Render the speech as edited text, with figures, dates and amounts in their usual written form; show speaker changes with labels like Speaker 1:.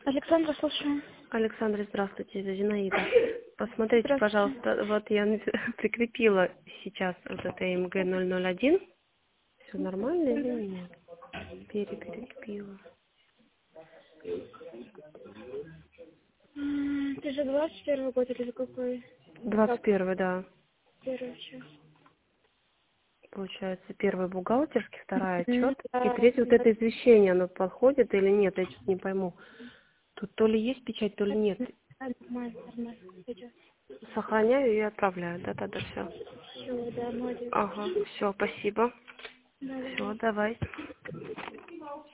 Speaker 1: Александра, слушаю.
Speaker 2: Александра, здравствуйте, это Зинаида. Посмотрите,
Speaker 1: Здравствуйте.
Speaker 2: пожалуйста, вот я прикрепила сейчас вот это МГ-001. Все нормально или нет? Перекрепила.
Speaker 1: Ты же 21 год или за какой? Так,
Speaker 2: 21, да.
Speaker 1: первый час.
Speaker 2: Получается, первый бухгалтерский, второй отчет. И
Speaker 1: Да,
Speaker 2: третий вот это извещение, оно подходит или нет, я что-то не пойму. Тут то ли есть печать, то ли нет.
Speaker 1: нормально, нормально. Пойдет.
Speaker 2: Сохраняю и отправляю. Да-да-да, все.
Speaker 1: Все, да, молодец.
Speaker 2: Ага, все, спасибо.
Speaker 1: Да,
Speaker 2: Все,
Speaker 1: давай.
Speaker 2: давай.